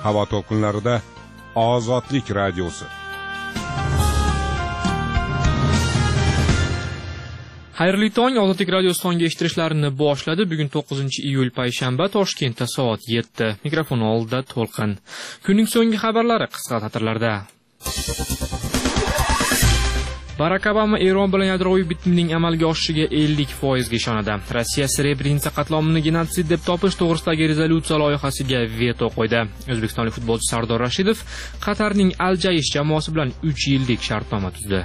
havo to'lqinlarida Ozodlik radiosi. Xayrli tong, Ozodlik radiosi tongi eshittirishlarini boshladi. Bugun 9-iyul payshanba, Toshkentda soat 7. Mikrofon oldida To'lqin. Kunning so'nggi xabarlari qisqa satrlarda. Barak Obama Eron bilan yadroviy bitimning amalga oshishiga 50% ga ishonadi. Rossiya Srebrenica qatlomini genotsid deb topish to'g'risidagi rezolyutsiya loyihasiga veto qo'ydi. O'zbekistonlik futbolchi Sardor Rashidov Qatarning Al-Jaish jamoasi bilan 3 yillik shartnoma tuzdi.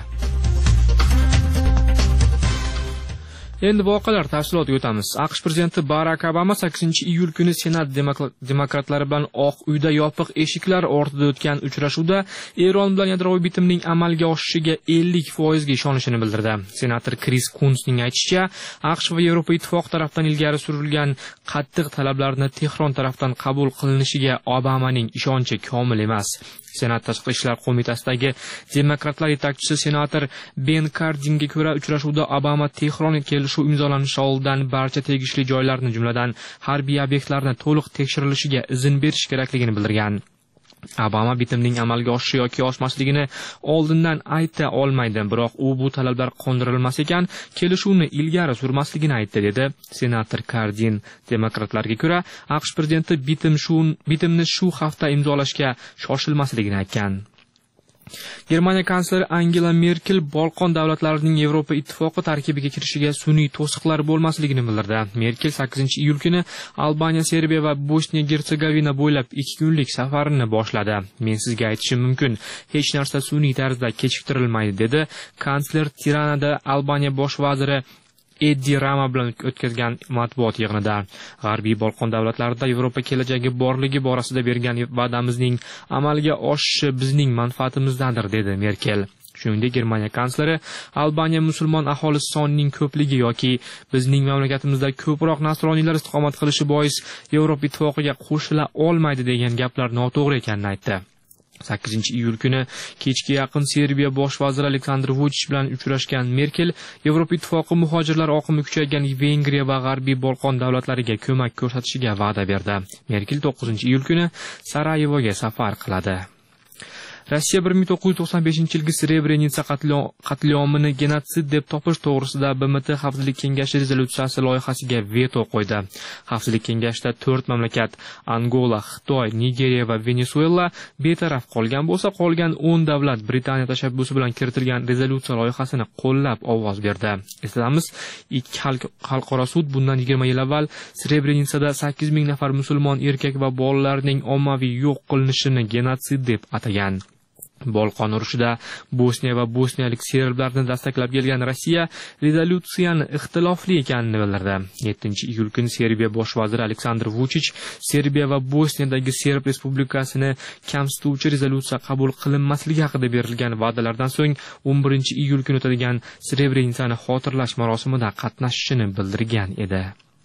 Endi voqealar tafsilotiga o'tamiz. AQSh prezidenti Barak Obama 8-iyul kuni Senat demokratlari bilan Oq uyda yopiq eshiklar ortida o'tgan uchrashuvda Eron bilan yadroviy bitimning amalga oshishiga 50% ga ishonishini bildirdi. Senator Kris Kunzning aytishicha, AQSh va Yevropa ittifoqi tomonidan ilgari surilgan qattiq talablarni Tehron tomonidan qabul qilinishiga Obamaning ishonchi komil emas. Senat tashqi ishlar qo'mitasidagi demokratlar yetakchisi senator Ben Cardinga ko'ra, uchrashuvda Obama Tehron kelishuv imzolanishi oldidan barcha tegishli joylarni, jumladan harbiy obyektlarni to'liq tekshirilishiga izn berish kerakligini bildirgan. Obama bitimning amalga oshishi yoki oshmasligini oldindan ayta olmaydi, biroq u bu talablar qondirilmas ekan, kelishuvni ilgari surmasligini aytdi, dedi senator Cardin. Demokratlarga ko'ra, AQSh prezidenti bitimni shu hafta imzolashga shoshilmasligini aytgan. Germaniya kansleri Angela Merkel Balqon davlatlarining Yevropa ittifoqi tarkibiga kirishiga sun'iy to'siqlar bo'lmasligini bildirdi. Merkel 8-iyul kuni Albaniya, Serbiya va Bosniya-Gersegovina bo'ylab 2 kunlik safarini boshladi. Men sizga aytishim mumkin, hech narsa sun'iy tarzda kechiktirilmaydi, dedi kansler Tiranada Albaniya bosh vaziri Edi Rama bilan o'tkazgan matbuot yig'inida. G'arbiy Balqon davlatlarida Yevropa kelajagi borligi borasida bergan va'damizning amalga oshishi bizning manfaatimizdadir, dedi Merkel. Shuningdek, Germaniya kansleri Albaniya musulmon aholisi sonining ko'pligi yoki bizning mamlakatimizda ko'proq nasroniylar istiqomat qilishi bois Yevropa ittifoqiga qo'shila olmaydi degan gaplar noto'g'ri ekanini aytdi. 8-iyul kuni kechga yaqin Serbiya bosh vaziri Aleksandr Vučić bilan uchrashgan Merkel, Yevropa ittifoqi muhojirlar oqimi kuchaygan Vengriya va G'arbiy Balqon davlatlariga ko'mak ko'rsatishiga va'da berdi. Merkel 9-iyul kuni Sarayevoga safar qiladi. Rossiya 1995-yilgi Srebrenica qatlomini genotsid deb topish to'g'risida BMT Xavfsizlik kengashi rezolyutsiyasi loyihasiga veto qo'ydi. Xavfsizlik kengashida 4 mamlakat Angola, Xitoy, Nigeriya va Venesuela betaraf qolgan bo'lsa, qolgan 10 davlat Britaniya tashabbusi bilan kiritilgan rezolyutsiya loyihasini qo'llab ovoz berdi. Eslatamiz, ikki xalqaro sud bundan 20 yil avval Srebrenicada 8000 nafar musulmon erkak va bolalarning ommaviy yo'q qilinishini genotsid deb atagan. Balqon urushida Bosniya va bosniyalik serblarni dastaklab kelgan Rossiya rezolyutsiyani ixtilofli ekanini bildirdi. 7-iyul kuni Serbiya bosh vaziri Aleksandr Vučić Serbiya va Bosniyadagi Serb respublikasini kamsituvchi rezolyutsiya qabul qilinmasligi haqida berilgan va'dalardan so'ng 11-iyul kuni o'tadigan Srebrenicani xotirlash marosimida qatnashishini bildirgan edi.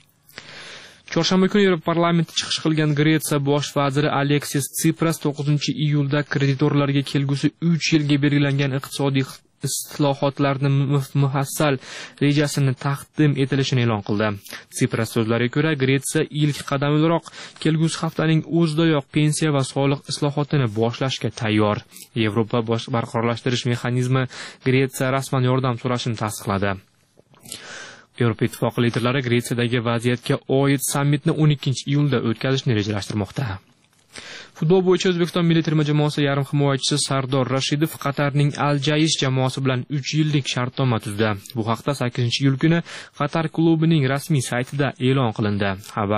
Chorshanba kuni Yevropa parlamenti chiqish qilgan Gretsiya bosh vaziri Aleksis Tsipras 9-iyulda kreditorlarga kelgusi 3 yilga belgilangan iqtisodiy islohotlarni mufassal rejasini taqdim etilishini e'lon qildi. Tsipras so'zlariga ko'ra, Gretsiya ilk qadam o'laroq kelgusi haftaning o'zidayoq pensiya va soliq islohotini boshlashga tayyor. Yevropa barqarorlashtirish mexanizmi Gretsiya rasman yordam so'rashini tasdiqladi. Yevropa ittifoqi liderlari Gretsiyadagi vaziyatga oid sammitni 12-iyulda o'tkazishni rejalashtirmoqda. Futbol bo'yicha O'zbekiston milliy terma jamoasi yarim himoyachisi Sardor Rashidov Qatarning Al-Jaish jamoasi bilan 3 yillik shartnoma tuzdi. Bu haqda 8-iyul kuni Qatar klubining rasmiy saytida e'lon qilindi.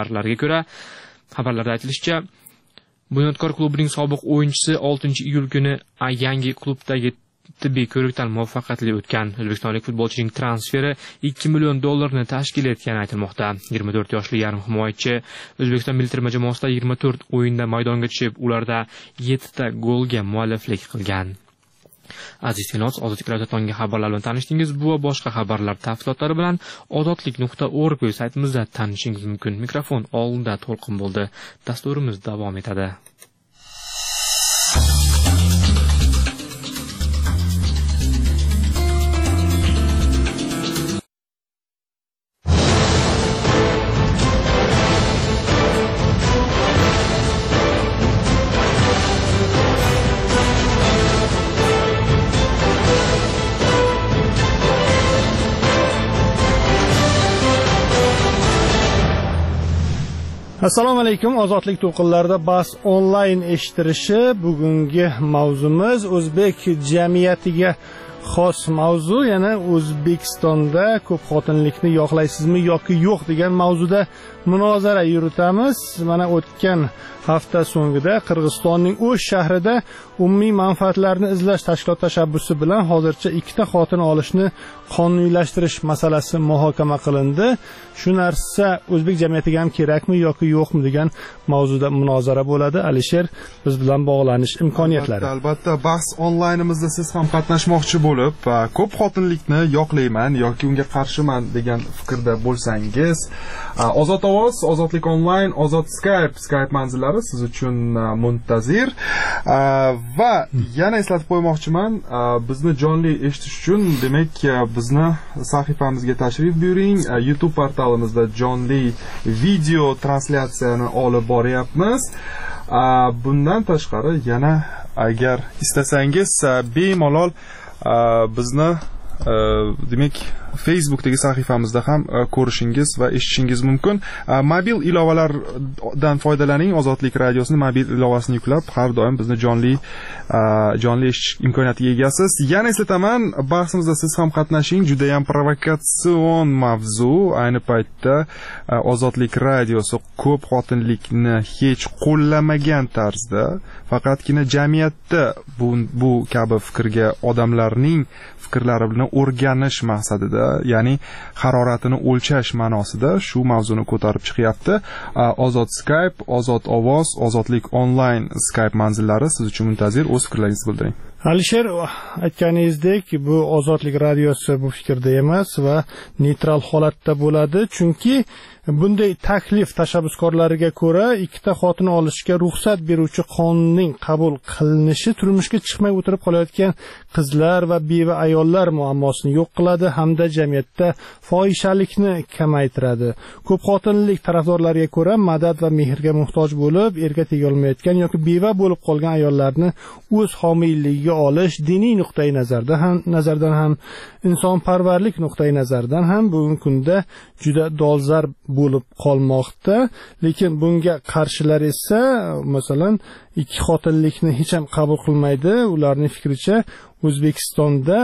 Xabarlarda aytilishicha, Bunyodkor klubining sobiq o'yinchisi 6-iyul kuni yangi klubdagi tibbiy ko'rikdan muvaffaqiyatli o'tgan. O'zbekistonlik futbolchining transferi $2 million tashkil etgani aytilmoqda. 24 yoshli yarim himoyachi O'zbekiston milliy terma jamoasida 24 o'yinda maydonga tushib, ularda 7 ta golga mualliflik qilgan. Aziz tinglovchilar, Ozodlik radio tongi xabarlar bilan tanishdingiz. Bu va boshqa xabarlar tafsilotlari bilan ozodlik.org saytimizda tanishingiz mumkin. Mikrofon oldida To'lqin bo'ldi. Dasturimiz davom etadi. Assalomu alaykum. Ozodlik to'lqinlarida bas onlayn eshittirishi. Bugungi mavzumiz o'zbek jamiyatiga xos mavzu, ya'ni O'zbekistonda ko'p xotinlikni yoqlaysizmi yoki yo'q degan mavzuda munozara yuritamiz. Mana o'tgan hafta so'ngida Qirg'izistonning O'sh shahrida umumiy manfaatlarni izlash tashkilot tashabbusi bilan hozircha 2 ta xotin olishni qonuniylashtirish masalasi muhokama qilindi. Shu narsa o'zbek jamiyatiga ham kerakmi yoki yo'qmi degan mavzuda munozara bo'ladi. Alisher, biz bilan bog'lanish imkoniyatlari. Albatta, bahs onlaynimizda siz ham qatnashmoqchi bo'lib, ko'p xotinlikni yoqlayman yoki unga qarshiman degan fikrda bo'lsangiz, Ozod ovoz, Ozodlik onlayn, Ozod Skype manzillari siz uchun muntazir. Va yana eslatib qo'ymoqchiman, bizni jonli eshitish uchun, demak, bizni sahifamizga tashrif buyuring. YouTube portalimizda jonli video translyatsiyani olib boryapmiz. Bundan tashqari yana agar istasangiz bemalol bizni demak Facebookdagi sahifamizda ham ko'rishingiz va eshitishingiz mumkin. Mobil ilovalardan foydalaning. Ozodlik radiosini mobil ilovasini yuklab, har doim bizni jonli eshitish imkoniyatiga egasiz. Yana eslataman, bahsimizda siz ham qatnashing. Juda ham provokatsion mavzu. Ayni paytda Ozodlik radiosi ko'p xotinlikni hech qo'llamagan tarzda, faqatgina jamiyatda bu kabi fikrga odamlarning fikrlari bilan o'rganish maqsadida, ya'ni haroratini o'lchash ma'nosida shu mavzuni ko'tarib chiqyapti. Ozod Skype, Ozod ovoz, Ozodlik onlayn Skype manzillari siz uchun muntazir. O'z fikrlaringizni bildiring. Alisher, aytganingizdek, bu Ozodlik radiosi bu fikrda emas va neytral holatda bo'ladi, chunki bunday taklif tashabbuskorlariga ko'ra 2 ta xotin olishga ruxsat beruvchi qonunning qabul qilinishi turmushga chiqmay o'tirib qolayotgan qizlar va beva ayollar muammosini yo'q qiladi hamda jamiyatda fohishalikni kamaytiradi. Ko'p xotinlik tarafdorlariga ko'ra madad va mehrga muhtoj bo'lib, erga tega olmayotgan yoki beva bo'lib qolgan ayollarni o'z homiyligiga olish diniy nuqtai nazardan ham insonparvarlik nuqtai nazaridan ham bugungi kunda juda dolzarb bo'lib qolmoqda. Lekin bunga qarshilar esa masalan 2 xotinlikni hech ham qabul qilmaydi. Ularning fikricha O'zbekistonda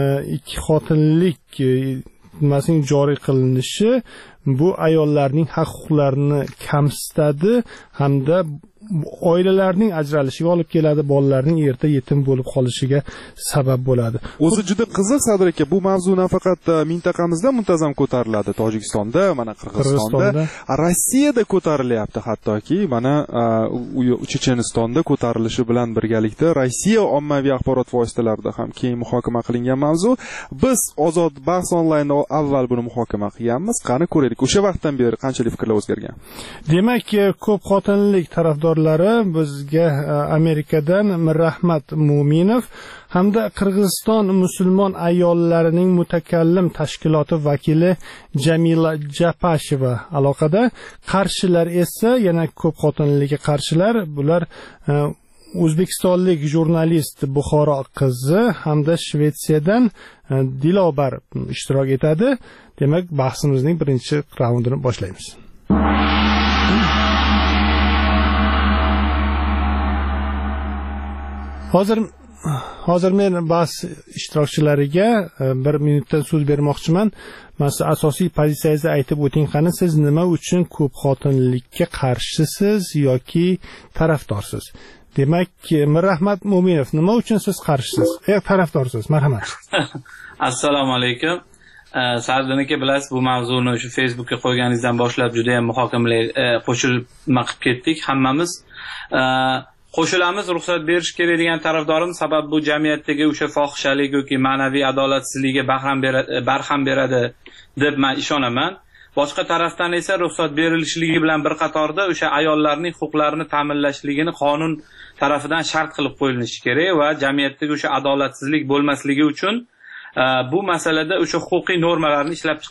2 xotinlik nimasining joriy qilinishi bu ayollarning haq-huquqlarini kamsitadi hamda oilalarning ajralishiga olib keladi, bolalarning erta yetim bo'lib qolishiga sabab bo'ladi. O'zi juda qiziq Sadir aka, bu mavzu nafaqat mintaqamizda muntazam ko'tariladi, Tojikistonda, mana Qirg'izistonda, Rossiyada ko'tarilyapti, hattoki mana Chechenistonda ko'tarilishi bilan birgalikda Rossiya ommaviy axborot vositalarida ham keng muhokama qilingan mavzu. Biz Ozod bahs onlaynda avval buni muhokama qilganmiz. Qani ko'raylik, o'sha vaqtdan beri qanchalik fikrlar o'zgargan? Demak, ko'p xotinlik tarafdorlari bizga Amerikadan Mirrahmat Mo'minov hamda Qirg'iziston musulmon ayollarining mutakallim tashkiloti vakili Jamila Japasheva aloqada. Qarshilar esa yana ko'p xotinlikka qarshilar. Bular o'zbekistonlik jurnalist Buxoro qizi hamda Shvetsiyadan Dilobar ishtirok etadi. Demak, bahsimizning birinchi raundini boshlaymiz. Hozir men bahs ishtirokchilariga 1 minutdan so'z bermoqchiman. Mana asosiy pozitsiyangizni aytib o'ting, qani siz nima uchun ko'p xotinlikka qarshisiz yoki tarafdorsiz? Demak, Mirrahmat Mo'minov, nima uchun siz qarshisiz? Tarafdorsiz? Marhamat. Assalomu alaykum. Sardiniki bilasiz, bu mavzuni shu Facebookga qo'yganingizdan boshlab juda ham muhokamalar qo'shilma qilib ketdik hammamiz. Qo'shilamiz, ruxsat berish kerak degan tarafdorim, sabab bu jamiyatdagi o'sha fohishalik yoki ma'naviy adolatsizlikka barham beradi deb men ishonaman. Boshqa tarafdan esa ruxsat berilishligi bilan bir qatorda o'sha ayollarning huquqlarini ta'minlashligini qonun tarafidan shart qilib qo'yilishi kerak va jamiyatdagi o'sha adolatsizlik bo'lmasligi uchun bu masalada o'sha huquqiy normalarni ishlab